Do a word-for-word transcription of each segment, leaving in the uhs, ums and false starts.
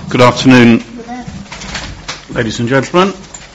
Good afternoon, ladies and gentlemen.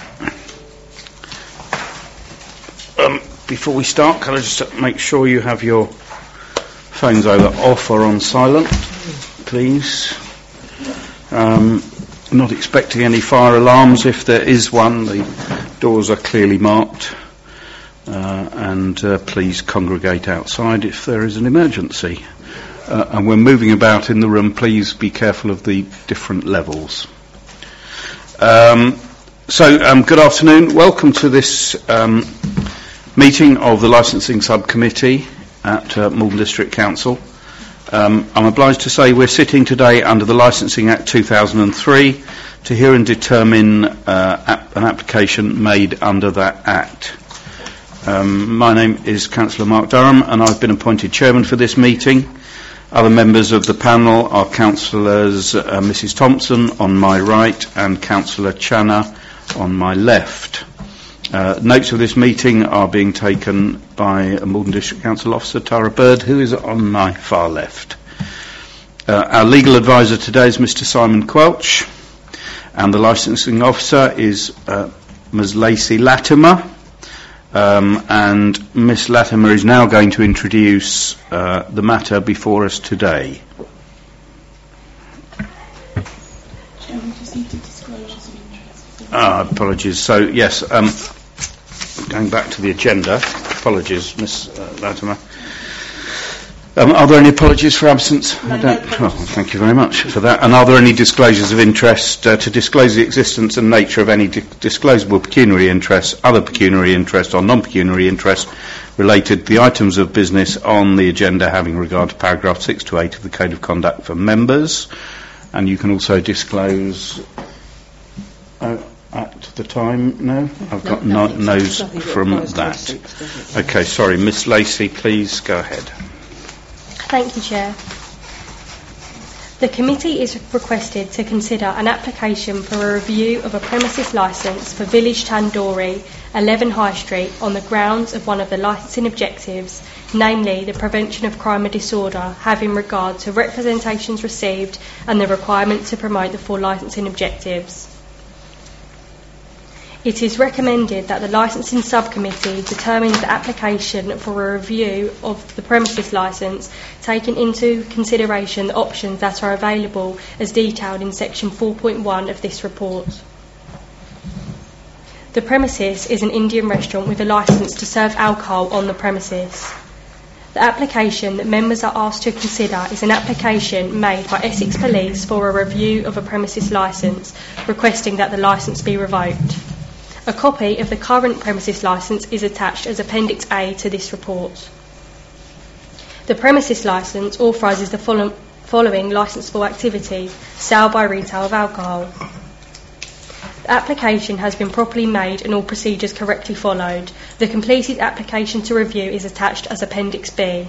Um, before we start, can I just make sure you have your phones either off or on silent, please? Um, not expecting any fire alarms. If there is one, the doors are clearly marked. Uh, and uh, please congregate outside if there is an emergency. Uh, and when moving about in the room, please be careful of the different levels. Um, so, um, good afternoon. Welcome to this um, meeting of the Licensing Subcommittee at uh, Malden District Council. Um, I'm obliged to say we're sitting today under the Licensing Act two thousand three to hear and determine uh, ap- an application made under that Act. Um, my name is Councillor Mark Durham, and I've been appointed chairman for this meeting. Other members of the panel are Councillors uh, Missus Thompson on my right and Councillor Channa on my left. Uh, notes of this meeting are being taken by a Malden District Council officer, Tara Bird, who is on my far left. Uh, our legal advisor today is Mister Simon Quelch, and the licensing officer is uh, Miz Lacey Latimer. Um, and Miss Latimer is now going to introduce uh, the matter before us today. Chairman, we just need to disclosures of interest. Ah, apologies. So, yes, um, going back to the agenda. Apologies, Miss uh, Latimer. Um, are there any apologies for absence? No, I don't. no Oh, thank you very much for that. And are there any disclosures of interest uh, to disclose the existence and nature of any di- disclosable pecuniary interests, other pecuniary interest or non-pecuniary interest related to the items of business on the agenda having regard to paragraph six to eight of the Code of Conduct for members? And you can also disclose uh, at the time. No, I've got no, no, no's nothing from that. Six, Okay, sorry, Miss Lacey, please go ahead. Thank you, Chair. The committee is requested to consider an application for a review of a premises licence for Village Tandoori, eleven High Street, on the grounds of one of the licensing objectives, namely the prevention of crime and disorder, having regard to representations received and the requirement to promote the four licensing objectives. It is recommended that the Licensing Subcommittee determines the application for a review of the premises licence, taking into consideration the options that are available as detailed in section four point one of this report. The premises is an Indian restaurant with a licence to serve alcohol on the premises. The application that members are asked to consider is an application made by Essex Police for a review of a premises licence, requesting that the licence be revoked. A copy of the current premises licence is attached as Appendix A to this report. The premises licence authorises the follow- following licensable activity: sale by retail of alcohol. The application has been properly made and all procedures correctly followed. The completed application to review is attached as Appendix B.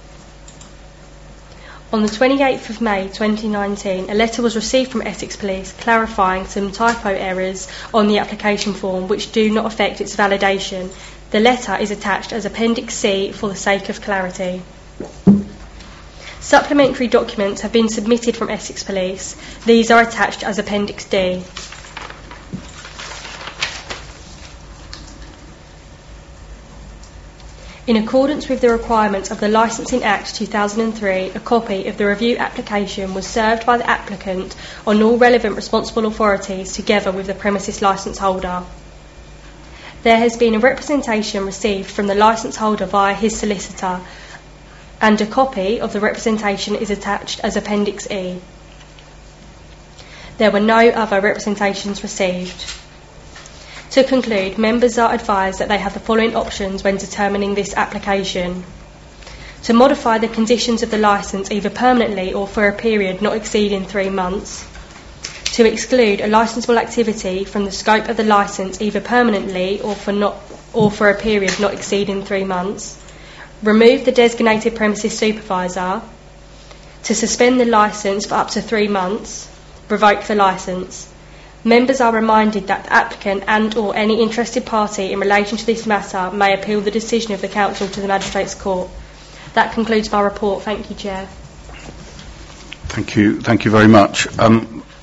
On the twenty-eighth of May twenty nineteen, a letter was received from Essex Police clarifying some typo errors on the application form which do not affect its validation. The letter is attached as Appendix C for the sake of clarity. Supplementary documents have been submitted from Essex Police. These are attached as Appendix D. In accordance with the requirements of the Licensing Act two thousand three, a copy of the review application was served by the applicant on all relevant responsible authorities together with the premises licence holder. There has been a representation received from the licence holder via his solicitor, and a copy of the representation is attached as Appendix E. There were no other representations received. To conclude, members are advised that they have the following options when determining this application: to modify the conditions of the licence either permanently or for a period not exceeding three months, to exclude a licensable activity from the scope of the licence either permanently or for not or for a period not exceeding three months, remove the designated premises supervisor, to suspend the licence for up to three months, revoke the licence. Members are reminded that the applicant and or any interested party in relation to this matter may appeal the decision of the Council to the Magistrates' Court. That concludes my report. Thank you, Chair. Thank you. Thank you very much. Um,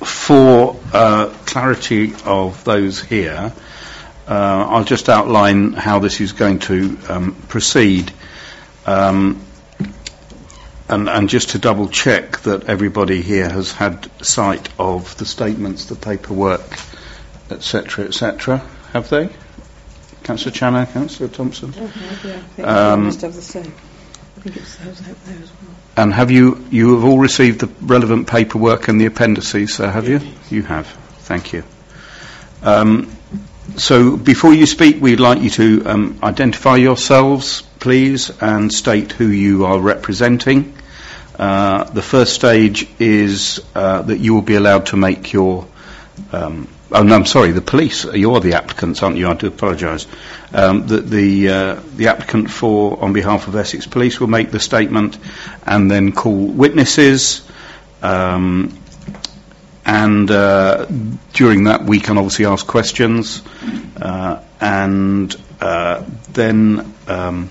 for uh, clarity of those here, uh, I'll just outline how this is going to um, proceed. Um, and, and just to double check that everybody here has had sight of the statements, the paperwork, et cetera, et cetera. Have they? Councillor Channo, Councillor Thompson? Okay, yeah, I think Um, we must have the same. I think it's those out there as well. And have you, you have all received the relevant paperwork and the appendices, so have you? You have. Thank you. Um, so before you speak, we'd like you to um, identify yourselves, please, and state who you are representing. Uh, the first stage is uh, that you will be allowed to make your... Um, oh, no, I'm sorry, the police. You're the applicants, aren't you? I do apologise. Um, the the, uh, the applicant for, on behalf of Essex Police, will make the statement and then call witnesses. Um, and uh, during that, we can obviously ask questions. Uh, and uh, then um,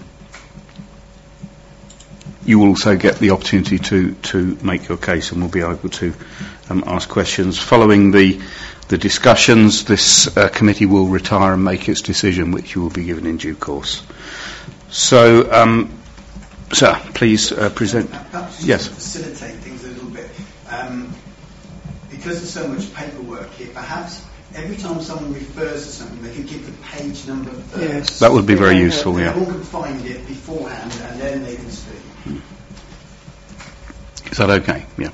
you will also get the opportunity to, to make your case, and we'll be able to um, ask questions. Following the the discussions, this uh, committee will retire and make its decision, which you will be given in due course. So, um, sir, please uh, present. Perhaps just Yes. to facilitate things a little bit, um, because there's so much paperwork here, perhaps every time someone refers to something, they could give the page number first. Yes. That would be very Yeah, useful, yeah. Everyone can find it beforehand, and then they can speak. Is that okay? Yeah.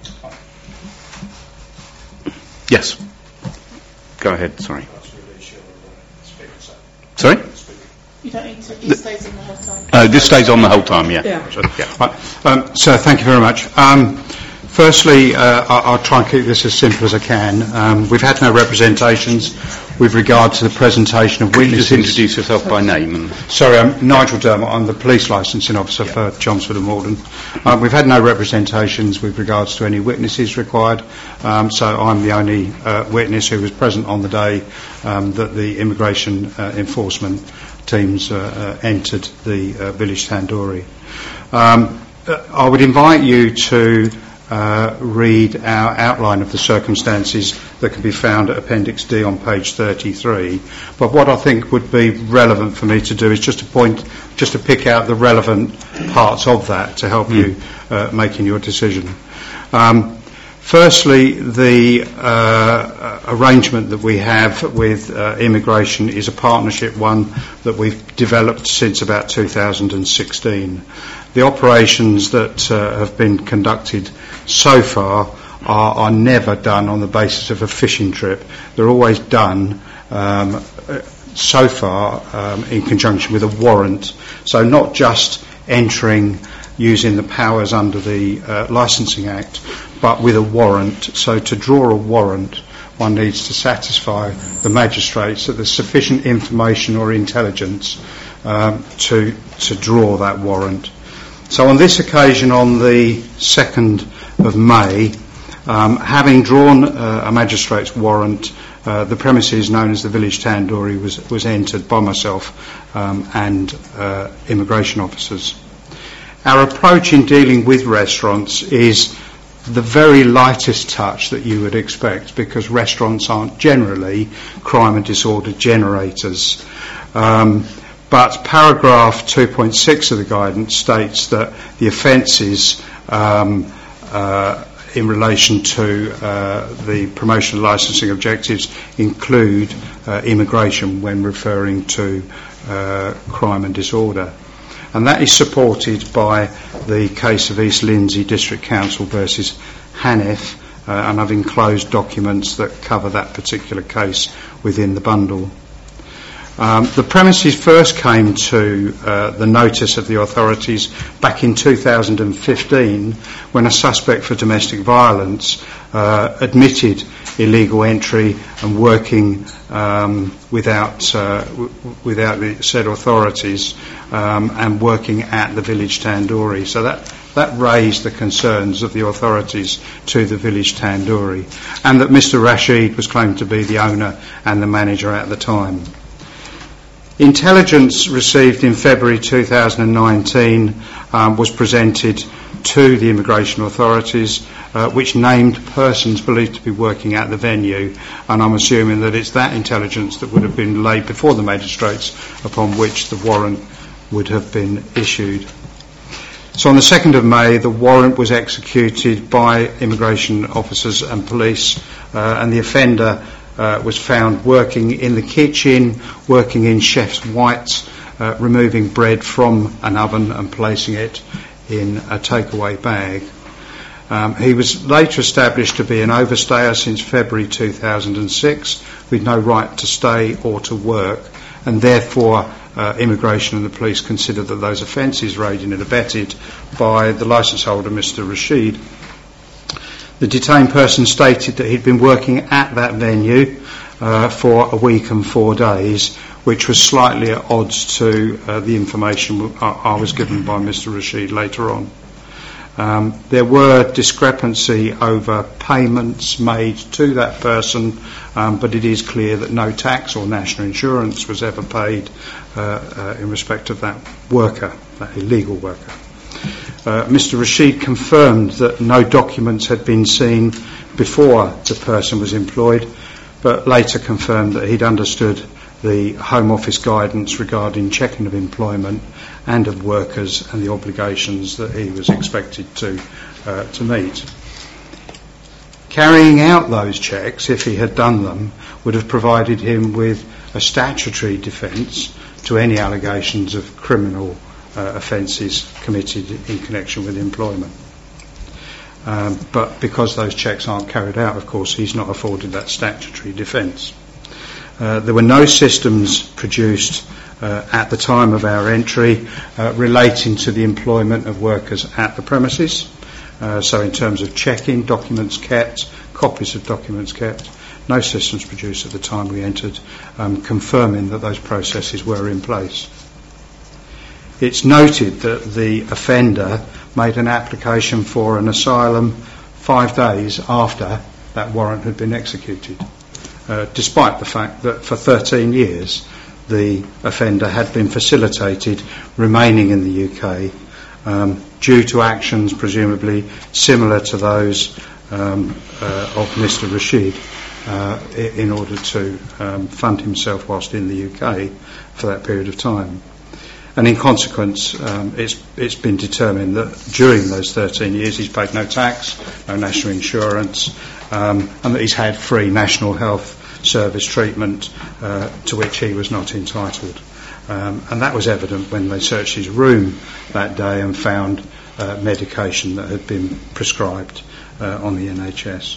Yes. Go ahead, sorry. Sorry? You don't need to, it stays on the whole time. Uh, this stays on the whole time, yeah. Yeah. So, yeah. Right. Um, so thank you very much. Um, firstly, uh, I- I'll try and keep this as simple as I can. Um, we've had no representations with regard to the presentation of Could you witnesses. just introduce yourself by name? And Sorry, I'm Nigel Dermott. I'm the police licensing officer for Chelmsford and Malden. Uh, we've had no representations with regards to any witnesses required, um, so I'm the only uh, witness who was present on the day um, that the immigration uh, enforcement teams uh, uh, entered the uh, village Tandoori. Um, uh, I would invite you to uh, read our outline of the circumstances that can be found at Appendix D on page thirty-three. But what I think would be relevant for me to do is just to point, just to pick out the relevant parts of that to help you uh, making your decision. Um, Firstly, the uh, arrangement that we have with uh, immigration is a partnership one that we've developed since about two thousand sixteen. The operations that uh, have been conducted so far are, are never done on the basis of a fishing trip. They're always done um, so far um, in conjunction with a warrant. So not just entering using the powers under the uh, Licensing Act, but with a warrant. So to draw a warrant, one needs to satisfy the magistrates that there's sufficient information or intelligence um, to to draw that warrant. So on this occasion, on the second of May, um, having drawn uh, a magistrate's warrant, uh, the premises known as the village Tandoori was, was entered by myself um, and uh, immigration officers. Our approach in dealing with restaurants is the very lightest touch that you would expect, because restaurants aren't generally crime and disorder generators. Um, but paragraph two point six of the guidance states that the offences um, uh, in relation to uh, the promotion of licensing objectives include uh, immigration when referring to uh, crime and disorder. And that is supported by the case of East Lindsey District Council versus Hanif, uh, and I've enclosed documents that cover that particular case within the bundle. Um, the premises first came to uh, the notice of the authorities back in two thousand fifteen, when a suspect for domestic violence uh, admitted illegal entry and working um, without uh, w- without the said authorities um, and working at the village Tandoori. So that that raised the concerns of the authorities to the village Tandoori, and that Mister Rashid was claimed to be the owner and the manager at the time. Intelligence received in February two thousand nineteen um, was presented to the immigration authorities. uh, which named persons believed to be working at the venue, and I'm assuming that it's that intelligence that would have been laid before the magistrates upon which the warrant would have been issued. So on the second of May, the warrant was executed by immigration officers and police, uh, and the offender uh, was found working in the kitchen, working in chef's whites, uh, removing bread from an oven and placing it in a takeaway bag. Um, he was later established to be an overstayer since February two thousand six, with no right to stay or to work, and therefore uh, immigration and the police considered that those offences were aided and abetted by the licence holder, Mister Rashid. The detained person stated that he'd been working at that venue uh, for a week and four days, which was slightly at odds to uh, the information I, I was given by Mister Rashid later on. Um, there were discrepancy over payments made to that person, um, but it is clear that no tax or national insurance was ever paid uh, uh, in respect of that worker, that illegal worker. Uh, Mister Rashid confirmed that no documents had been seen before the person was employed, but later confirmed that he'd understood the Home Office guidance regarding checking of employment and of workers and the obligations that he was expected to uh, to meet. Carrying out those checks, if he had done them, would have provided him with a statutory defence to any allegations of criminal uh, offences committed in connection with employment. Um, but because those checks aren't carried out, of course, he's not afforded that statutory defence. Uh, there were no systems produced uh, at the time of our entry uh, relating to the employment of workers at the premises. Uh, so in terms of checking, documents kept, copies of documents kept, no systems produced at the time we entered, um, confirming that those processes were in place. It's noted that the offender made an application for an asylum five days after that warrant had been executed. Uh, despite the fact that for thirteen years the offender had been facilitated remaining in the U K um, due to actions presumably similar to those um, uh, of Mister Rashid uh, in order to um, fund himself whilst in the U K for that period of time. And in consequence, um, it's, it's been determined that during those thirteen years he's paid no tax, no national insurance, um, and that he's had free national health service treatment uh, to which he was not entitled. Um, and that was evident when they searched his room that day and found uh, medication that had been prescribed uh, on the N H S.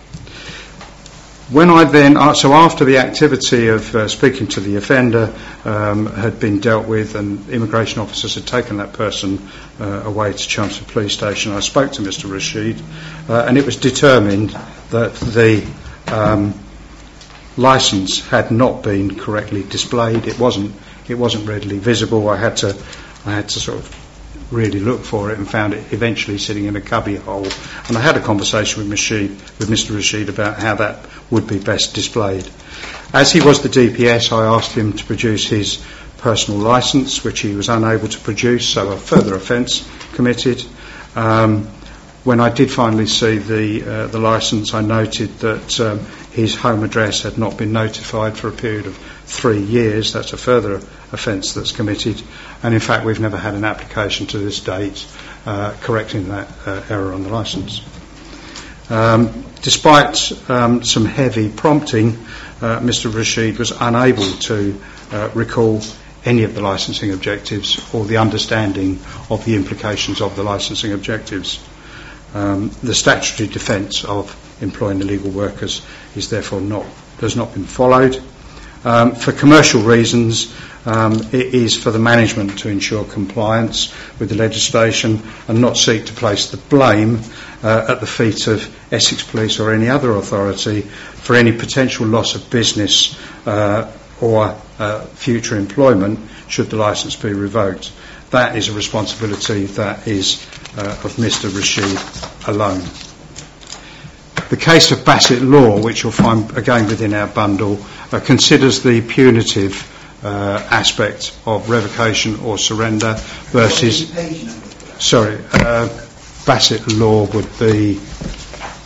When I then, uh, so after the activity of uh, speaking to the offender um, had been dealt with and immigration officers had taken that person uh, away to Chelmsford Police Station, I spoke to Mister Rashid uh, and it was determined that the um, licence had not been correctly displayed. It wasn't. It wasn't readily visible. I had to. I had to sort of really look for it and found it eventually sitting in a cubby hole. And I had a conversation with Rashid, with Mister Rashid, about how that would be best displayed. As he was the D P S, I asked him to produce his personal licence, which he was unable to produce, so a further offence committed. Um, when I did finally see the uh, the licence, I noted that um, his home address had not been notified for a period of three years. That's a further offence that's committed. And in fact, we've never had an application to this date uh, correcting that uh, error on the licence. Um, despite um, some heavy prompting, uh, Mister Rashid was unable to uh, recall any of the licensing objectives or the understanding of the implications of the licensing objectives. Um, the statutory defence of employing illegal workers is therefore not has not been followed. Um, for commercial reasons, um, it is for the management to ensure compliance with the legislation and not seek to place the blame uh, at the feet of Essex Police or any other authority for any potential loss of business uh, or uh, future employment should the licence be revoked. That is a responsibility that is uh, of Mister Rashid alone. The case of Bassett Law, which you'll find again within our bundle, uh, considers the punitive uh, aspect of revocation or surrender versus... Sorry, uh, Bassett Law would be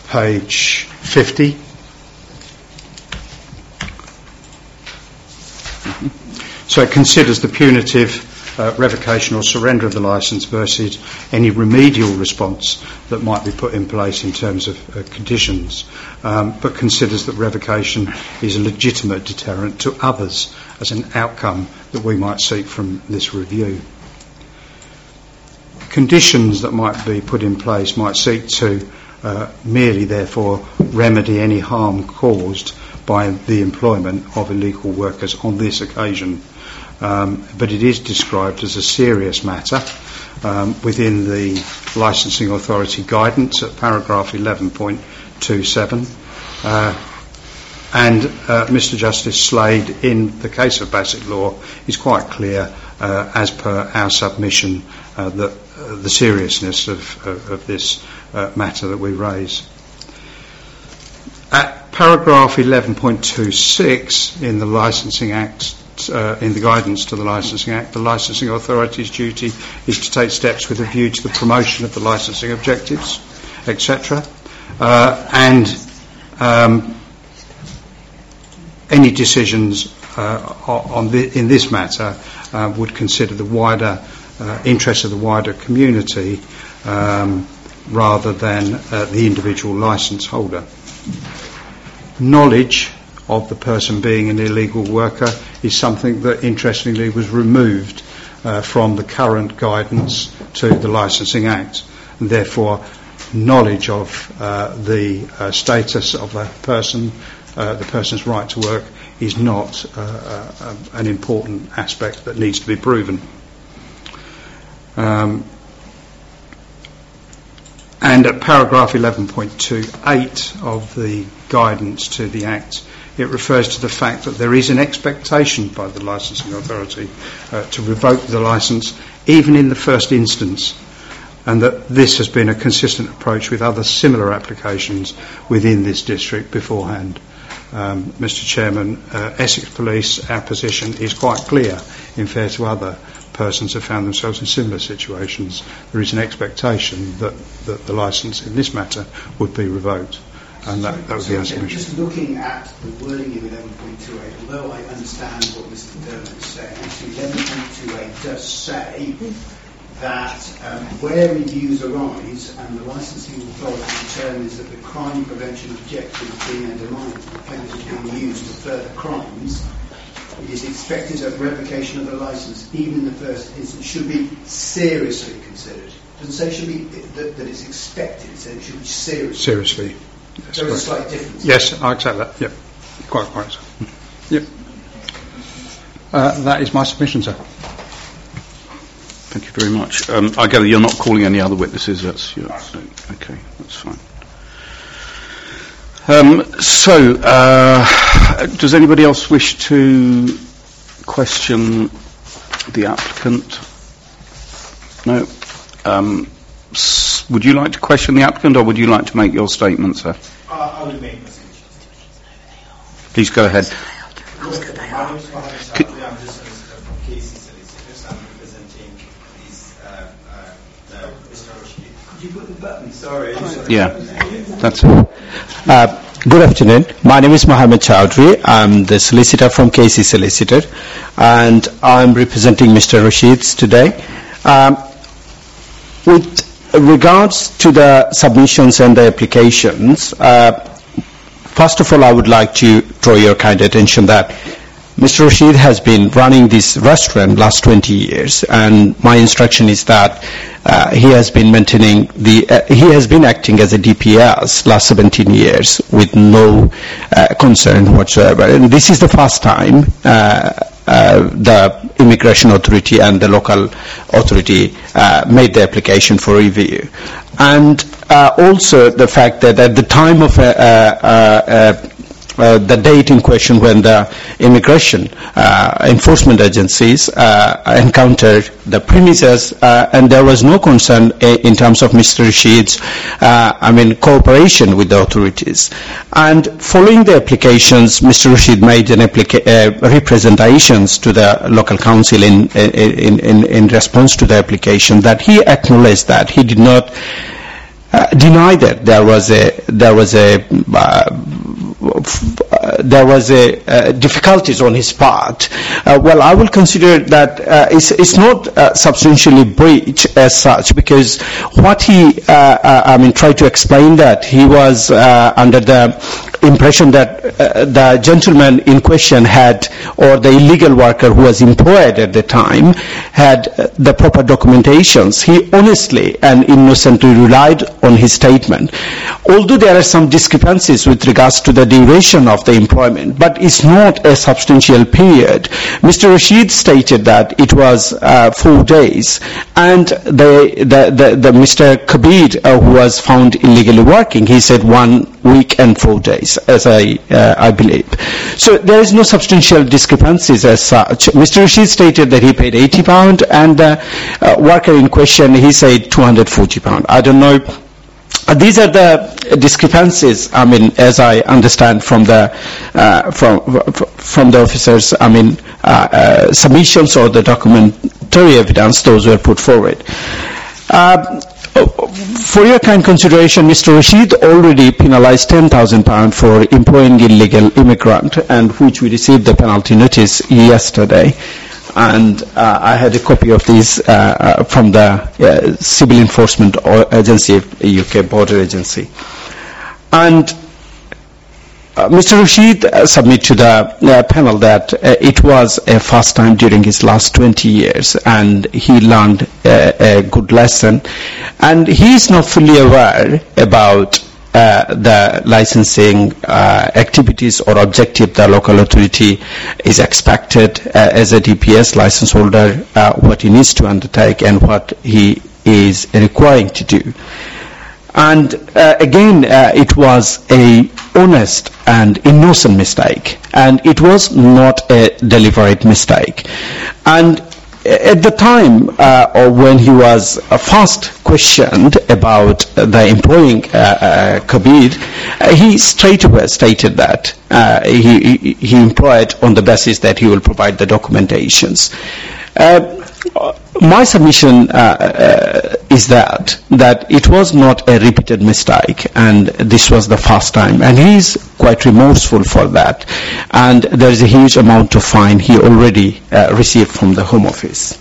page fifty. So it considers the punitive uh, revocation or surrender of the licence versus any remedial response that might be put in place in terms of uh, conditions, um, but considers that revocation is a legitimate deterrent to others as an outcome that we might seek from this review. Conditions that might be put in place might seek to uh, merely, therefore, remedy any harm caused by the employment of illegal workers on this occasion. Um, but it is described as a serious matter um, within the Licensing Authority guidance at paragraph eleven point two seven. Uh, and uh, Mister Justice Slade, in the case of Bassett Law, is quite clear, uh, as per our submission, uh, that uh, the seriousness of, of, of this uh, matter that we raise. At paragraph eleven point two six in the Licensing Act, uh, in the guidance to the Licensing Act, the Licensing Authority's duty is to take steps with a view to the promotion of the licensing objectives, et cetera. Uh, and um, any decisions uh, on the, in this matter uh, would consider the wider uh, interests of the wider community um, rather than uh, the individual licence holder. Knowledge of the person being an illegal worker is something that, interestingly, was removed uh, from the current guidance to the Licensing Act. And therefore, knowledge of uh, the uh, status of a person, uh, the person's right to work, is not uh, uh, an important aspect that needs to be proven. Um, and at paragraph eleven point two eight of the guidance to the Act, it refers to the fact that there is an expectation by the Licensing Authority uh, to revoke the licence even in the first instance, and that this has been a consistent approach with other similar applications within this district beforehand. Um, Mister Chairman, uh, Essex Police, our position is quite clear in fair to other persons who found themselves in similar situations. There is an expectation that, that the licence in this matter would be revoked. And that, that would be our submission. Just looking at the wording of eleven point two eight, although I understand what Mister Dermott is saying, actually eleven point two eight does say that um, where reviews arise and the licensing authority determines that the crime prevention objective being undermined, the penalty being used to further crimes, it is expected that revocation of the licence, even in the first instance, should be seriously considered. It doesn't say should be that, that it's expected, it says it should be seriously. Seriously. Yes, there is a slight difference. Yes, I accept that. Yep, quite quite so. Yep. Uh, that is my submission, sir. Thank you very much. Um, I gather you're not calling any other witnesses. That's your, so, okay. That's fine. Um, so, uh, does anybody else wish to question the applicant? No. Um, s- would you like to question the applicant, or would you like to make your statement, sir? Uh, I will make my statement. Please go ahead. My name is Mohammed Chowdhury. I'm just from K C Solicitors. I'm representing this, uh, uh, Mister Rashid. Could you put the button? Sorry. Yeah, that's it. Uh, good afternoon. My name is Mohammed Chowdhury. I'm the solicitor from K C Solicitor, and I'm representing Mister Rasheeds today. Um, with regards to the submissions and the applications, uh, first of all, I would like to draw your kind attention that Mister Rashid has been running this restaurant last twenty years, and my instruction is that uh, he has been maintaining the, uh, he has been acting as a D P S last seventeen years with no uh, concern whatsoever. And this is the first time uh, uh, the Immigration Authority and the local authority uh, made the application for review. And uh, also the fact that at the time of uh, uh, uh, Uh, the date in question when the immigration uh, enforcement agencies uh, encountered the premises, uh, and there was no concern a- in terms of Mister Rashid's, uh, I mean, cooperation with the authorities. And following the applications, Mister Rashid made an applica- uh, representations to the local council in, in, in, in response to the application that he acknowledged that he did not uh, deny that there was a there was a uh, Uh, there was a uh, difficulties on his part. Uh, well, I will consider that uh, it's, it's not uh, substantially breached as such, because what he, uh, uh, I mean, tried to explain that he was uh, under the impression that uh, the gentleman in question had, or the illegal worker who was employed at the time, had uh, the proper documentations. He honestly and innocently relied on his statement. Although there are some discrepancies with regards to the duration of the employment, but it's not a substantial period. Mister Rashid stated that it was uh, four days, and the, the, the, the Mister Kabir, uh, who was found illegally working, he said one week and four days, as I, uh, I believe. So there is no substantial discrepancies as such. Mister Rashid stated that he paid eighty pounds, and the uh, uh, worker in question, he said two hundred forty pounds. I don't know. Uh, these are the discrepancies, I mean, as I understand from the uh, from from the officers, I mean, uh, uh, submissions or the documentary evidence, those were put forward. Uh, for your kind consideration, Mister Rashid already penalized ten thousand pounds for employing illegal immigrant, and which we received the penalty notice yesterday. And uh, I had a copy of these uh, uh, from the uh, Civil Enforcement Agency, U K Border Agency. And uh, Mister Rashid uh, submitted to the uh, panel that uh, it was a first time during his last twenty years, and he learned uh, a good lesson. And he is not fully aware about Uh, the licensing uh, activities or objective the local authority is expected uh, as a D P S license holder, uh, what he needs to undertake and what he is requiring to do. And uh, again, uh, it was a honest and innocent mistake, and it was not a deliberate mistake. And at the time uh, or when he was uh, first questioned about uh, the employing uh, uh, Kabir, uh, he straight away stated that uh, he, he, he employed on the basis that he will provide the documentations. Uh, my submission uh, uh, is that that it was not a repeated mistake, and this was the first time, and he is quite remorseful for that, and there is a huge amount of fine he already uh, received from the Home Office.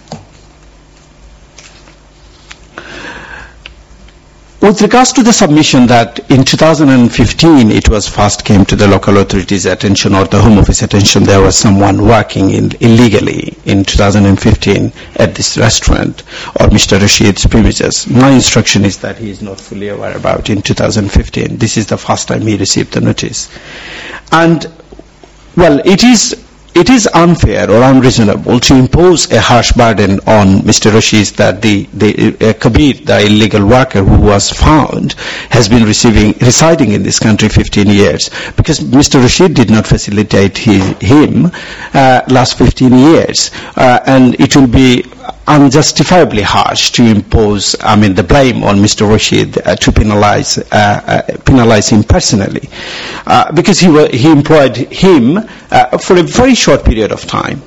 With regards to the submission that in two thousand fifteen it was first came to the local authorities' attention or the Home Office attention there was someone working in, illegally in two thousand fifteen at this restaurant or Mister Rashid's premises. My instruction is that he is not fully aware about in two thousand fifteen. This is the first time he received the notice. And, well, it is It is unfair or unreasonable to impose a harsh burden on Mister Rashid that the, the uh, Kabir, the illegal worker who was found, has been receiving, residing in this country fifteen years, because Mister Rashid did not facilitate his, him uh, last fifteen years, uh, and it will be unjustifiably harsh to impose, I mean, the blame on Mister Rashid uh, to penalize uh, uh, penalize him personally, uh, because he wa- he employed him uh, for a very short period of time.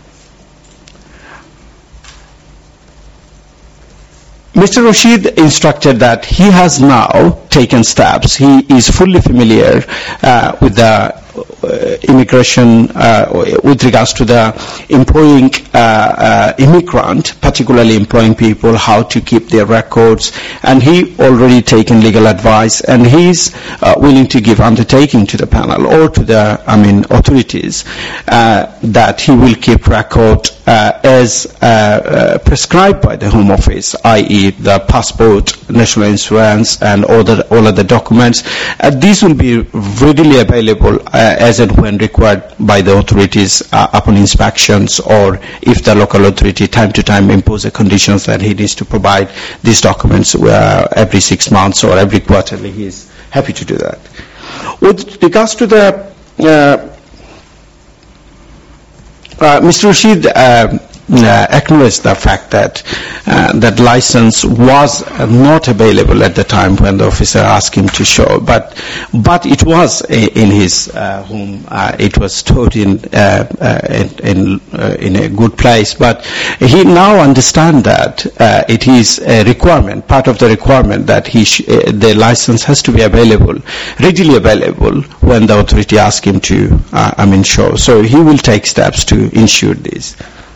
Mister Rashid instructed that he has now taken steps. He is fully familiar uh, with the uh, immigration, uh, with regards to the employing uh, uh, immigrant, particularly employing people, how to keep their records, and he already taken legal advice, and he is uh, willing to give undertaking to the panel or to the, I mean, authorities uh, that he will keep record uh, as uh, uh, prescribed by the Home Office, that is the passport, national insurance, and all, the, all of the documents. Uh, these will be readily available uh, as and when required by the authorities uh, upon inspections, or if the local authority time to time imposes conditions that he needs to provide these documents uh, every six months or every quarterly. He is happy to do that. With regards to the uh, uh, Mister Rashid uh, uh, acknowledged the fact that uh, that license was uh, not available at the time when the officer asked him to show, but but it was a, in his uh, home. Uh, it was stored in uh, uh, in in, uh, in a good place. But he now understands that uh, it is a requirement, part of the requirement that he sh- uh, the license has to be available, readily available when the authority asks him to, uh, I mean, show. So he will take steps to ensure this.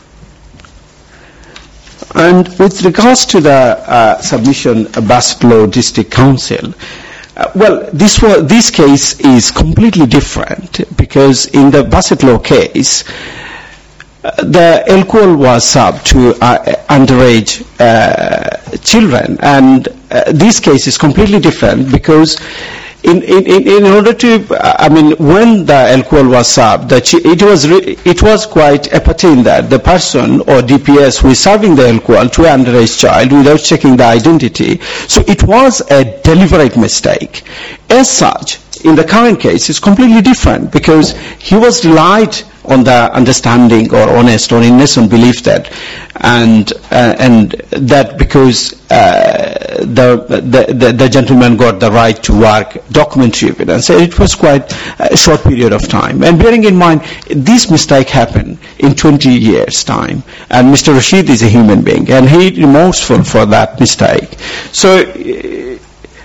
And with regards to the uh, submission of Bassetlaw District Council, uh, well, this was, this case is completely different because in the Bassetlaw case, uh, the alcohol was served to uh, underage uh, children, and uh, this case is completely different because In, in, in order to, I mean, when the alcohol was served, the ch- it was re- it was quite apparent that the person or D P S who is serving the alcohol to an underage child without checking the identity, so it was a deliberate mistake. As such, in the current case, it's completely different because he was relied on the understanding or honest or innocent belief that, and uh, and that because uh, the, the the the gentleman got the right to work documentary evidence, it was quite a short period of time. And bearing in mind, this mistake happened in twenty years' time, and Mister Rashid is a human being, and he is remorseful for that mistake. So uh,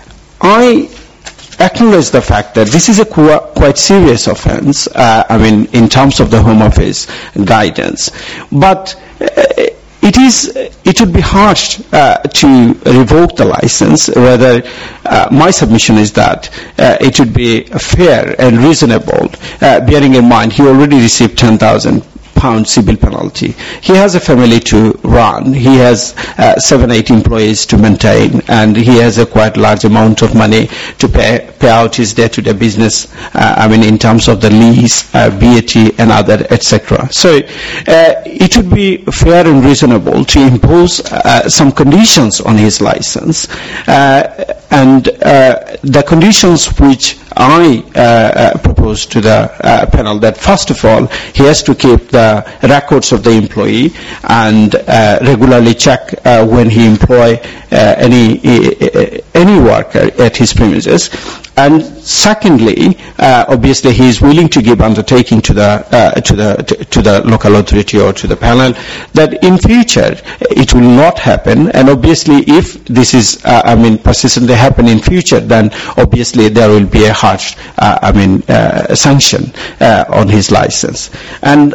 I acknowledge the fact that this is a qu- quite serious offence, uh, I mean, in terms of the Home Office guidance. But uh, it is, it would be harsh uh, to revoke the license. Rather, uh, my submission is that uh, it would be fair and reasonable, uh, bearing in mind he already received ten thousand pound civil penalty. He has a family to run. He has uh, seven, eight employees to maintain, and he has a quite large amount of money to pay, pay out his day-to-day business. Uh, I mean, in terms of the lease, uh, B A T, and other, et cetera. So uh, it would be fair and reasonable to impose uh, some conditions on his license, uh, and uh, the conditions which I uh, uh, propose to the uh, panel that first of all he has to keep the records of the employee and uh, regularly check uh, when he employ uh, any uh, any worker at his premises. And secondly, uh, obviously he is willing to give undertaking to the uh, to the to, to the local authority or to the panel that in future it will not happen. And obviously, if this is uh, I mean persistently happen in future, then obviously there will be a harsh uh, I mean uh, sanction uh, on his license. And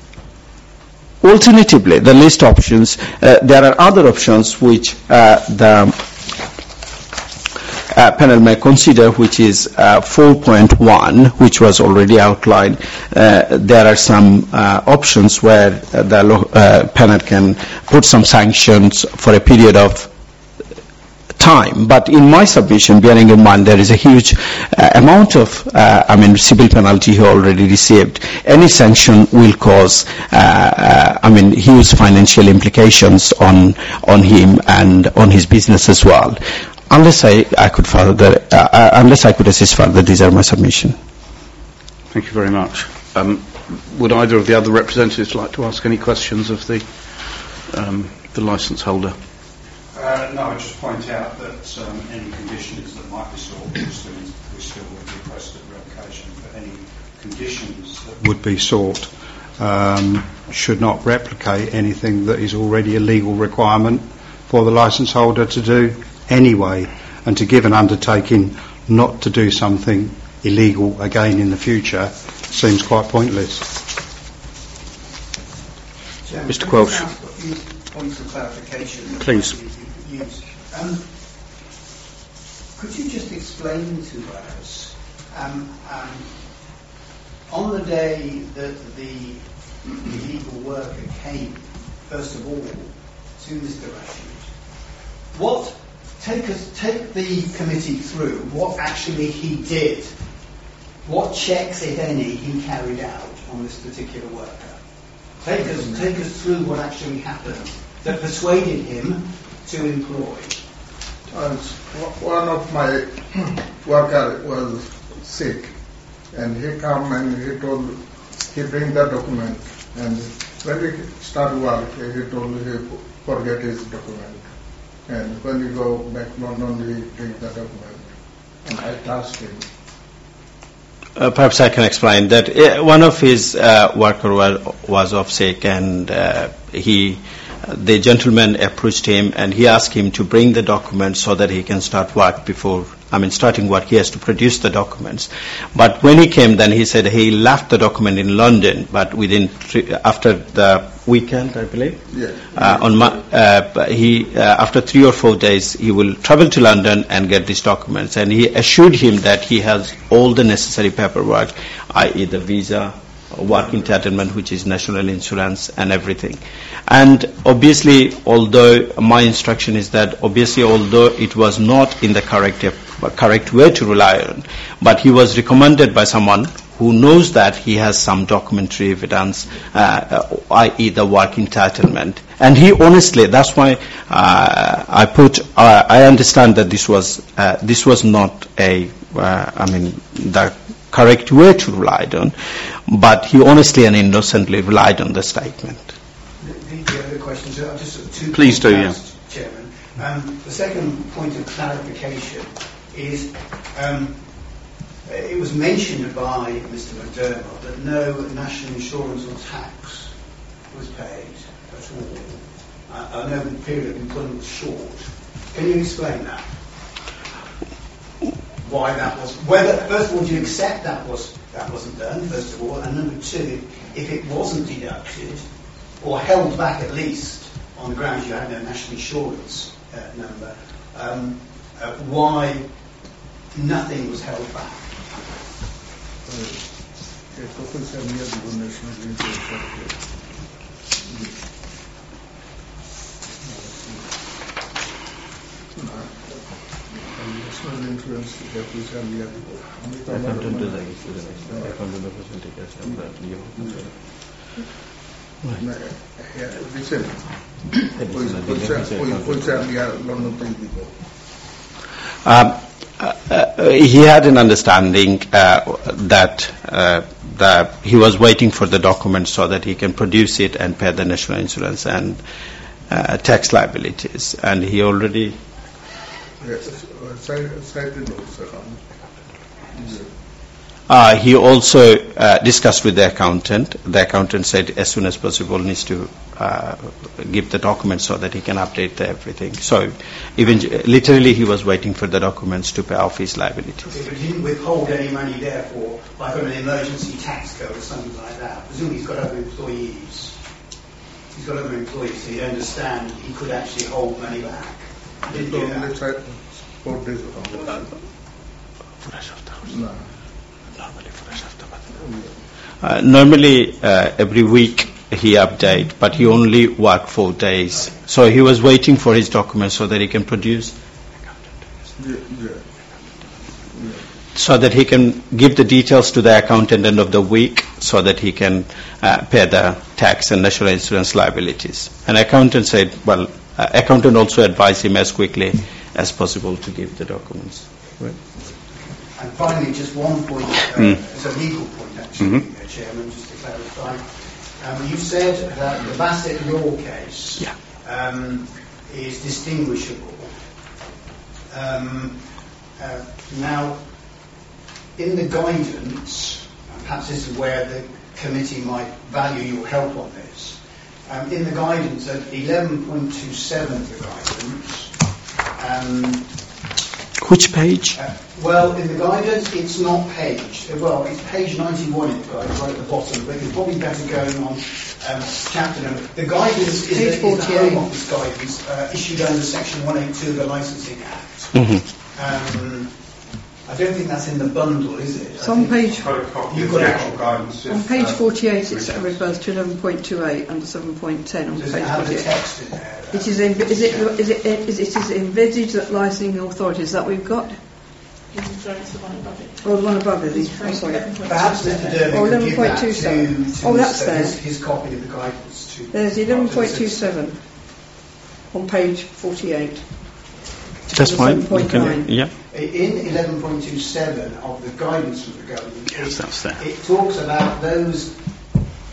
alternatively, the list options, uh, there are other options which uh, the uh, panel may consider, which is uh, four point one, which was already outlined. Uh, there are some uh, options where uh, the lo- uh, panel can put some sanctions for a period of time. But in my submission, bearing in mind there is a huge uh, amount of, uh, I mean, civil penalty he already received, any sanction will cause, uh, uh, I mean, huge financial implications on on him and on his business as well. Unless I, I could further, uh, uh, unless I could assist further, these are my submission. Thank you very much. Um, would either of the other representatives like to ask any questions of the um, the licence holder? Uh, no, I just point out that um, any conditions that might be sought, we still, we still would request a revocation, but any conditions that would be sought um, should not replicate anything that is already a legal requirement for the licence holder to do anyway, and to give an undertaking not to do something illegal again in the future seems quite pointless. Chairman, Mister Quelch. A few points of clarification. Please. Use. Um, could you just explain to us, um, um, on the day that the illegal worker came, first of all, to Mister Rashid, what, take us, take the committee through what actually he did, what checks, if any, he carried out on this particular worker. Take us, take us through what actually happened that persuaded him to employ. And one of my worker was sick, and he come and he told, he bring the document, and when we start work, he told me he forget his document. And when we go back to London, we take the document. And I asked him. Uh, perhaps I can explain that uh, one of his uh, worker was, was off sick, and uh, he, uh, the gentleman approached him and he asked him to bring the documents so that he can start work before. I mean, starting work, he has to produce the documents. But when he came, then he said he left the document in London, but within three, after the weekend, I believe. Yeah. Uh, on my, uh, he uh, after three or four days, he will travel to London and get these documents. And he assured him that he has all the necessary paperwork, that is, the visa, work entitlement, which is national insurance, and everything. And obviously, although my instruction is that obviously, although it was not in the correct correct way to rely on, but he was recommended by someone who knows that he has some documentary evidence, uh, that is the work entitlement. And he honestly, that's why uh, I put, uh, I understand that this was uh, this was not a, uh, I mean, the correct way to rely on, but he honestly and innocently relied on the statement. The, the other questions are just sort of two. Please do, yeah. Chairman. Um, the second point of clarification is um, it was mentioned by Mister McDermott that no national insurance or tax was paid at all. I, I know the period of employment was short. Can you explain that? Why that was? Whether first of all, do you accept that was that wasn't done? First of all, and number two, if it wasn't deducted or held back at least on the grounds you had no national insurance uh, number, um, uh, why nothing was held back? Um, uh, uh, he had an understanding uh, that uh, that he was waiting for the documents so that he can produce it and pay the national insurance and uh, tax liabilities, and he already. Uh, he also uh, discussed with the accountant. The accountant said as soon as possible needs to uh, give the documents so that he can update the everything. So even literally he was waiting for the documents to pay off his liabilities. Okay, but he didn't withhold any money therefore, like on an emergency tax code or something like that. Presumably he's got other employees. He's got other employees, so you understand he could actually hold money back. He didn't do that. No. Uh, normally, uh, every week he update, but he only worked four days. So he was waiting for his documents so that he can produce, Yeah, yeah. so that he can give the details to the accountant end of the week, so that he can uh, pay the tax and national insurance liabilities. And accountant said, well, uh, accountant also advised him as quickly as possible to give the documents. Right. And finally, just one point, uh, Mm. it's a legal point actually, Mhm. uh, Chairman, just to clarify. Um, you said that the Bassett Law case Yeah. um, is distinguishable. Um, uh, now, in the guidance, and perhaps this is where the committee might value your help on this, um, in the guidance at eleven point two seven of the guidance, um, Which page? Uh, well, in the guidance, it's not paged. Well, it's page ninety-one in the guidance, right at the bottom, but it's probably better going on um, chapter number. The guidance is the, is the Home Office guidance uh, issued under Section one eighty-two of the Licensing Act. Mm-hmm. Um, I don't think that's in the bundle, is it? It's on page, You've got actual guidance. on page forty-eight, it refers to eleven point two eight under seven point ten on Does page it have the forty-eight. text in there? It is, in, is it, is it, is it is envisaged that licensing authorities that we've got, or the one above it? the- Oh, sorry. Perhaps Mister Derby Oh, could give that to, to eleven point two seven. Oh, that's Mister there. His, his copy of the guidance. To There's eleven point two seven on page forty-eight. That's fine. seven point nine. Yeah. In eleven point two seven of the guidance from the government, Yes, that's there. it talks about those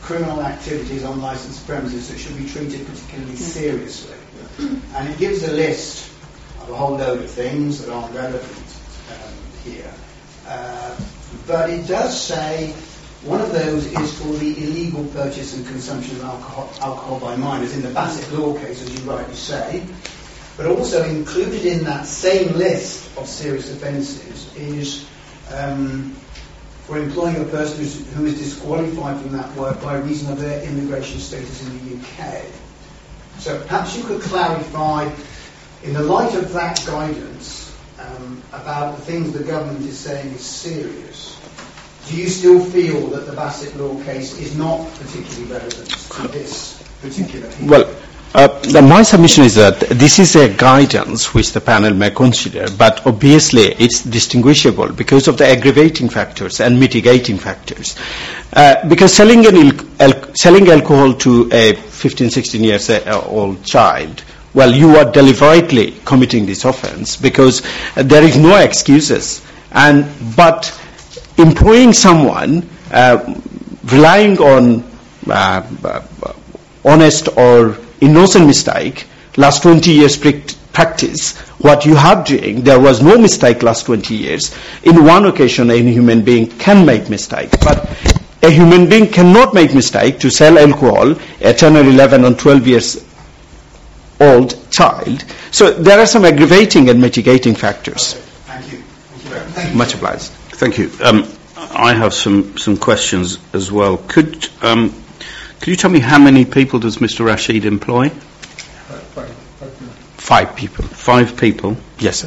criminal activities on licensed premises that should be treated particularly seriously. And it gives a list of a whole load of things that aren't relevant um, here. Uh, but it does say one of those is for the illegal purchase and consumption of alcohol, alcohol by minors in the Bassett Law case, as you rightly say. But also included in that same list of serious offences is um, for employing a person who's, who is disqualified from that work by reason of their immigration status in the U K. So perhaps you could clarify, in the light of that guidance, um, about the things the government is saying is serious. Do you still feel that the Bassett Law case is not particularly relevant to this particular case? Well, uh, the, my submission is that this is a guidance which the panel may consider, but obviously it's distinguishable because of the aggravating factors and mitigating factors. Uh, because selling, an il- al- selling alcohol to a fifteen, sixteen years old child, well, you are deliberately committing this offence because uh, there is no excuses. And but employing someone uh, relying on uh, uh, honest or innocent mistake, last twenty years practice, what you have doing, there was no mistake last twenty years. In one occasion, a human being can make mistake, but a human being cannot make mistake to sell alcohol a ten or eleven or twelve years old child. So there are some aggravating and mitigating factors. Okay. Thank you. Thank you very much. Thank you. Much obliged. Thank you. Um, I have some, some questions as well. Could um, could you tell me how many people does Mister Rashid employ? Five, five, Five people. Five people. Yes, sir.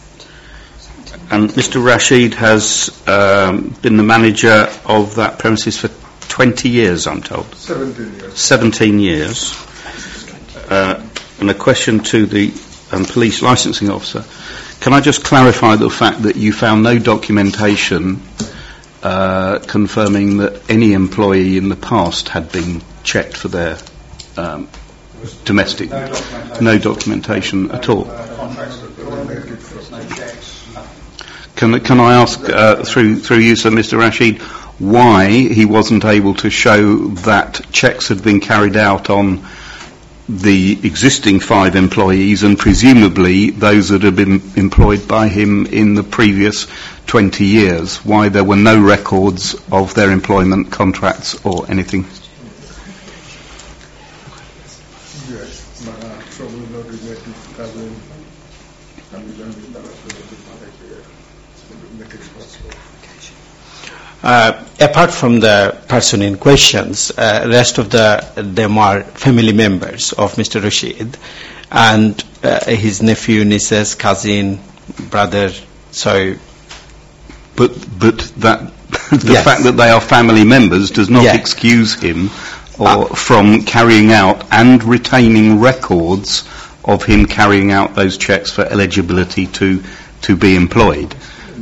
And Mister Rashid has um, been the manager of that premises for twenty years, I'm told. seventeen years. seventeen years. Uh, and a question to the um, police licensing officer. Can I just clarify the fact that you found no documentation uh, confirming that any employee in the past had been checked for their um, domestic... No documentation. No documentation at all. Uh, contracts with no checks. Can, can I ask, uh, through, through you, Sir Mister Rashid, why he wasn't able to show that checks had been carried out on the existing five employees and presumably those that had been employed by him in the previous twenty years, why there were no records of their employment contracts or anything? Yes, but uh, so we know relative cousin, and we don't need the rest of the here. So we make it possible. Uh, apart from the person in questions, uh, rest of the them are family members of Mister Rashid, and uh, his nephew, nieces, cousin, brother. So, But but that the Yes. fact that they are family members does not Yeah. excuse him or Uh, from carrying out and retaining records of him carrying out those checks for eligibility to to be employed.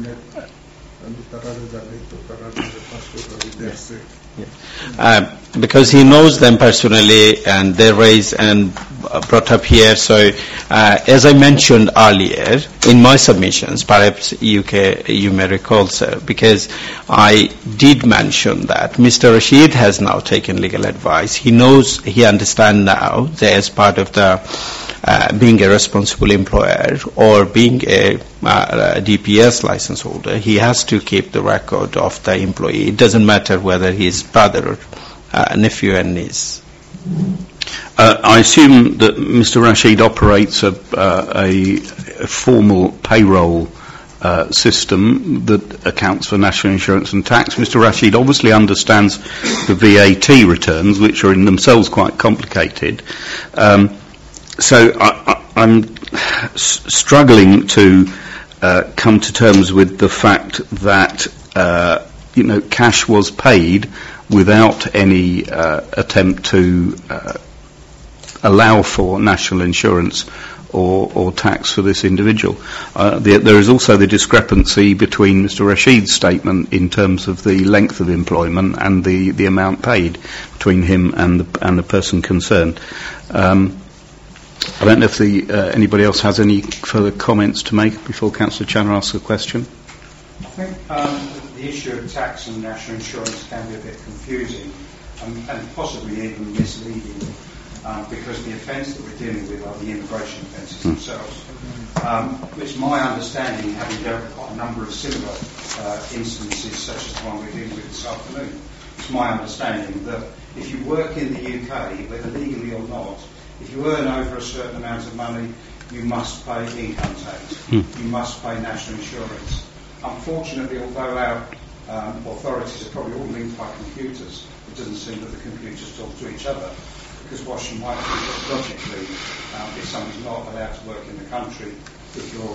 uh, because he knows them personally, and they raised and uh, brought up here. So, uh, as I mentioned earlier in my submissions, perhaps you, ca you may recall, sir, because I did mention that Mister Rashid has now taken legal advice. He knows, he understands now that as part of the uh, being a responsible employer or being a, uh, a D P S license holder, he has to keep the record of the employee. It doesn't matter whether he's brother or uh, nephew and niece. Uh, I assume that Mister Rashid operates a, uh, a, a formal payroll uh, system that accounts for national insurance and tax. Mister Rashid obviously understands the V A T returns, which are in themselves quite complicated. Um, so I, I, I'm s- struggling to uh, come to terms with the fact that uh, you know cash was paid without any uh, attempt to uh, allow for national insurance or, or tax for this individual. Uh, the, there is also the discrepancy between Mister Rashid's statement in terms of the length of employment and the, the amount paid between him and the, and the person concerned. Um, I don't know if the, uh, anybody else has any further comments to make before Councillor Channer asks a question. I think um, the issue of tax and national insurance can be a bit confusing. and, and possibly even misleading, um, because the offence that we're dealing with are the immigration offences mm. themselves. Um, it's my understanding, having dealt with quite a number of similar uh, instances, such as the one we're dealing with this afternoon, it's my understanding that if you work in the U K, whether legally or not, if you earn over a certain amount of money, you must pay income tax. Mm. You must pay national insurance. Unfortunately, although our um, authorities are probably all linked by computers, it doesn't seem that the computers talk to each other. Because whilst you might think that logically, um, if someone's not allowed to work in the country, if you're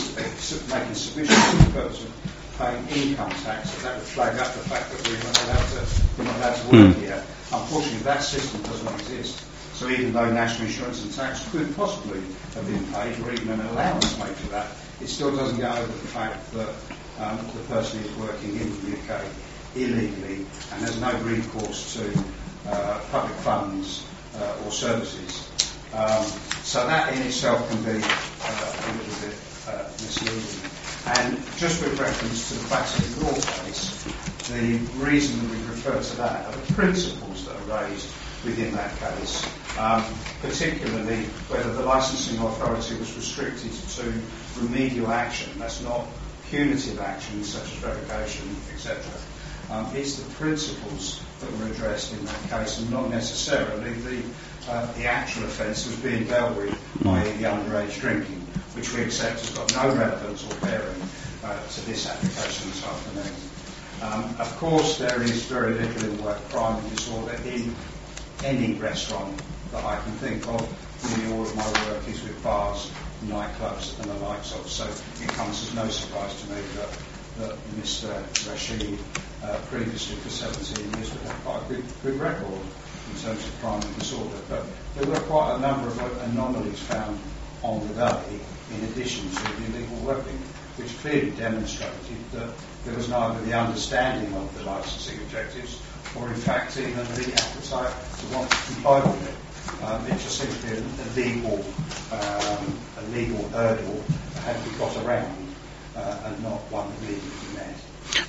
making submissions for the purpose of paying income tax, that would flag up the fact that we're not allowed to, we're not allowed to work mm. here. Unfortunately, that system does not exist. So even though national insurance and tax could possibly have been paid, or even an allowance made for that, it still doesn't get over the fact that um, the person is working in the U K illegally and has no recourse to uh, public funds Uh, or services. Um, so that in itself can be uh, a little bit uh, misleading. And just with reference to the facts of your case, the reason that we refer to that are the principles that are raised within that case, um, particularly whether the licensing authority was restricted to remedial action. That's not punitive action such as revocation, et cetera. Um, it's the principles that were addressed in that case, and not necessarily the uh, the actual offence was being dealt with by the underage drinking, which we accept has got no relevance or bearing uh, to this application this afternoon. Um, of course, there is very little in the way of crime and disorder in any restaurant that I can think of. Nearly all of my work is with bars, nightclubs, and the likes of. So it comes as no surprise to me that that Mister Rashid uh, previously for seventeen years would have quite a good, good record in terms of crime and disorder. But there were quite a number of anomalies found on the day in addition to the illegal working, which clearly demonstrated that there was neither the understanding of the licensing objectives or in fact even the appetite to want to comply with it. Um, it just seems to be a, a legal um, a legal hurdle that had to be got around. Uh, and not one that needed to be met.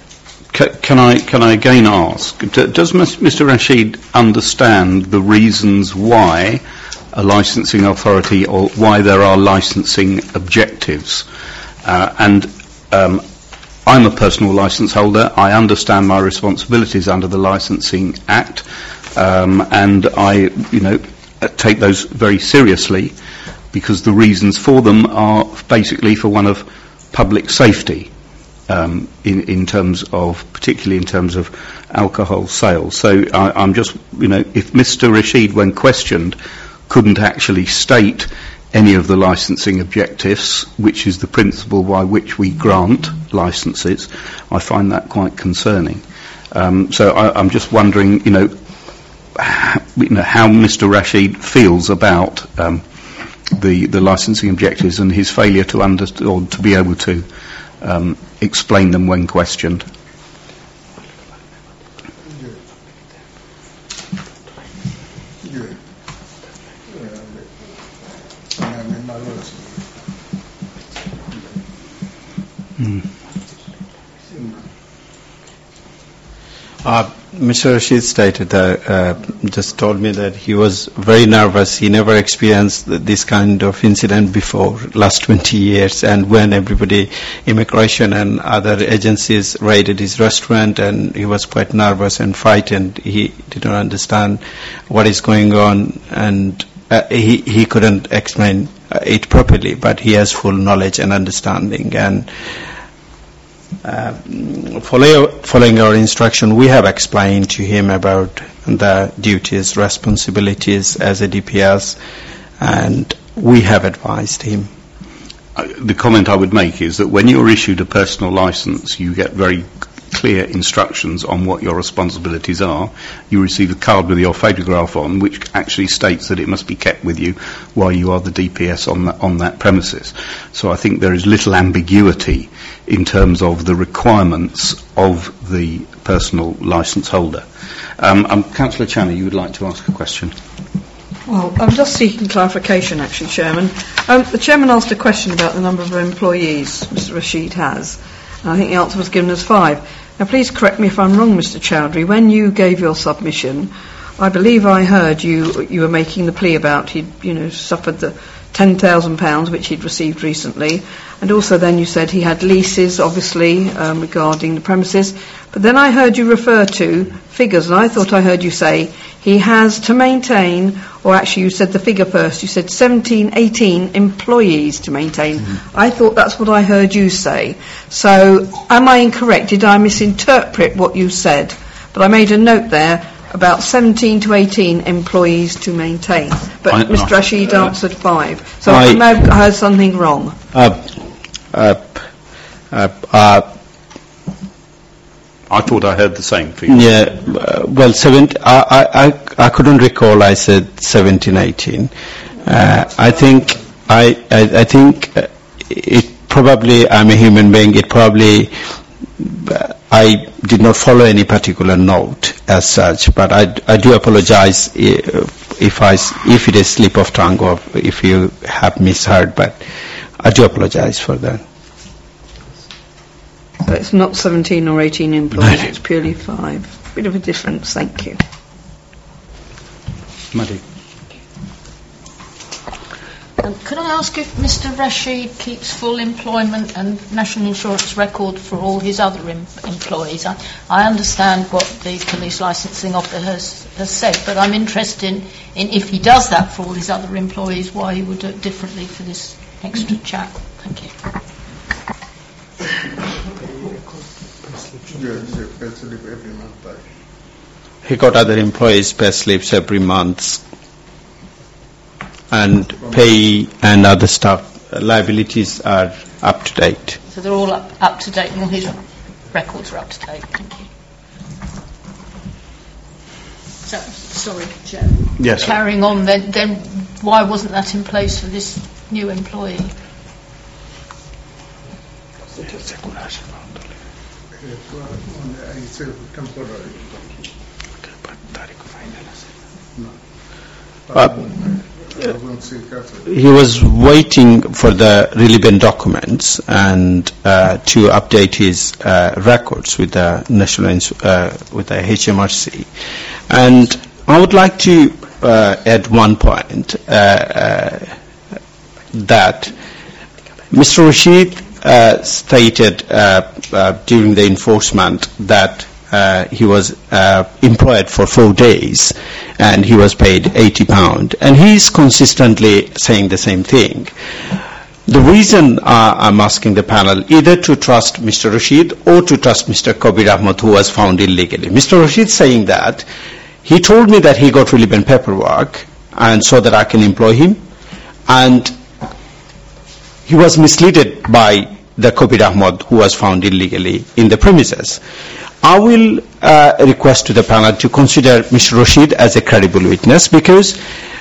Can, can I can I again ask? Does Mister Rashid understand the reasons why a licensing authority or why there are licensing objectives? Uh, and um, I'm a personal licence holder. I understand my responsibilities under the Licensing Act, um, and I, you know, take those very seriously because the reasons for them are basically for one of public safety, um, in, in terms of, particularly in terms of alcohol sales. So I, I'm just, you know, if Mister Rashid, when questioned, couldn't actually state any of the licensing objectives, which is the principle by which we grant licences, I find that quite concerning. Um, so I, I'm just wondering, you know, how, you know, how Mister Rashid feels about um, the, the licensing objectives and his failure to understand or to be able to um, explain them when questioned. Hmm. Uh, Mister Rashid stated that, uh, just told me that he was very nervous. He never experienced this kind of incident before, last twenty years. And when everybody, immigration and other agencies raided his restaurant, and he was quite nervous and frightened. He didn't understand what is going on, and uh, he, he couldn't explain uh, it properly, but he has full knowledge and understanding. And Uh, follow, following our instruction, we have explained to him about the duties, responsibilities as a D P S, and we have advised him. Uh, the comment I would make is that when you're issued a personal licence, you get very clear instructions on what your responsibilities are. You receive a card with your photograph on, which actually states that it must be kept with you while you are the D P S on that, on that premises. So I think there is little ambiguity in terms of the requirements of the personal licence holder. Um, um, Councillor Chaney, you would like to ask a question? Well, I'm just seeking clarification, actually, Chairman. Um, the Chairman asked a question about the number of employees Mister Rashid has, and I think the answer was given as five. Now, please correct me if I'm wrong, Mister Chowdhury. When you gave your submission, I believe I heard you you were making the plea about he'd, you know, suffered the ten thousand pounds which he'd received recently, and also then you said he had leases, obviously, um, regarding the premises. But then I heard you refer to figures, and I thought I heard you say he has to maintain, or actually you said the figure first, you said seventeen, eighteen employees to maintain. Mm-hmm. I thought that's what I heard you say. So am I incorrect? Did I misinterpret what you said? But I made a note there about seventeen to eighteen employees to maintain. But I, Mister I, Rashid uh, answered five. So I, I may have heard something wrong. Uh, uh, uh, uh, I thought I heard the same for you. Yeah, uh, well, seven, I, I, I couldn't recall I said seventeen, eighteen. Uh, I think, I, I, I think uh, it probably, I'm a human being, it probably, uh, I did not follow any particular note as such, but I, I do apologize if, if I, if it is slip of tongue or if you have misheard, but I do apologize for that. So it's not seventeen or eighteen employees, it's purely five. Bit of a difference, thank you. Maddie. Um, could I ask if Mister Rashid keeps full employment and national insurance record for all his other em- employees? I, I understand what the police licensing officer has, has said, but I'm interested in, in if he does that for all his other employees, why he would do it differently for this extra chap. Thank you. He got other employees' pay slips every month, and pay and other stuff, liabilities are up to date. So they're all up, up to date, and all his records are up to date. Thank you. So, sorry, Chair. Yes. Carrying on, then, then why wasn't that in place for this new employee? Uh, he was waiting for the relevant documents and uh, to update his uh, records with the national ins- uh, with the H M R C. And I would like to uh, add one point uh, uh, that Mister Rashid uh, stated uh, uh, during the enforcement that Uh, he was uh, employed for four days and he was paid eighty pounds. And he's consistently saying the same thing. The reason uh, I'm asking the panel either to trust Mister Rashid or to trust Mister Kabir Ahmed, who was found illegally. Mister Rashid saying that he told me that he got relevant paperwork and so that I can employ him, and he was misled by the Kabir Ahmed who was found illegally in the premises. I will uh, request to the panel to consider Mister Rashid as a credible witness, because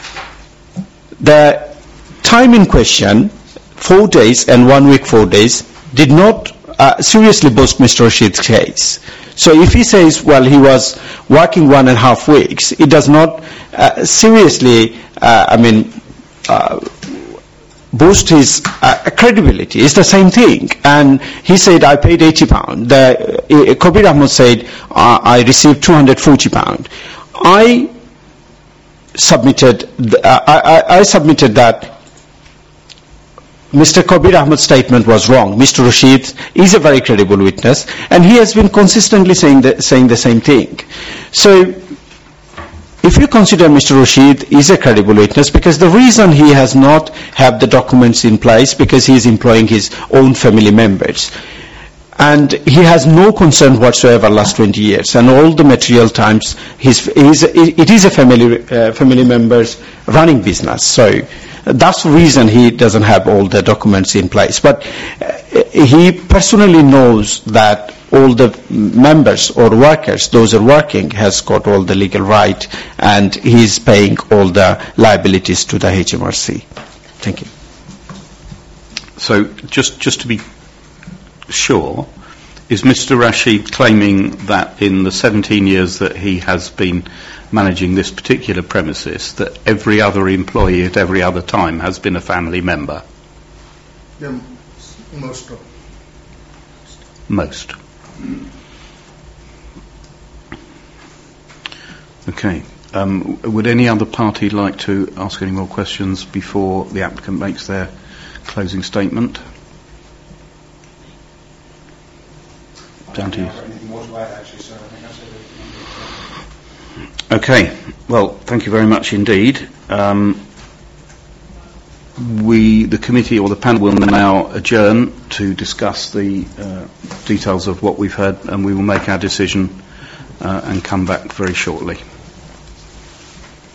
the time in question, four days and one week, four days, did not uh, seriously boost Mister Rashid's case. So if he says, well, he was working one and a half weeks, it does not uh, seriously, uh, I mean, uh, boost his uh, credibility. It's the same thing. And he said, I paid eighty pounds. The uh, Kabir Ahmed said, uh, I received two hundred forty pounds. I submitted, th- uh, I, I submitted that Mister Kabir Ahmed's statement was wrong. Mister Rashid is a very credible witness, and he has been consistently saying the, saying the same thing. So, if you consider Mister Rashid is a credible witness, because the reason he has not have the documents in place, because he is employing his own family members, and he has no concern whatsoever last twenty years, and all the material times his, his it is a family uh, family members running business. So that's the reason he doesn't have all the documents in place. But uh, he personally knows that all the members or workers, those who are working, has got all the legal right, and he is paying all the liabilities to the H M R C. Thank you. So just just to be sure, is Mister Rashid claiming that in the seventeen years that he has been managing this particular premises, that every other employee at every other time has been a family member? Yeah, most of. Most. Okay. Um, would any other party like to ask any more questions before the applicant makes their closing statement? Down to you. Okay. Well, thank you very much indeed. Um, we, the committee or the panel, will now adjourn to discuss the uh, details of what we've heard, and we will make our decision uh, and come back very shortly.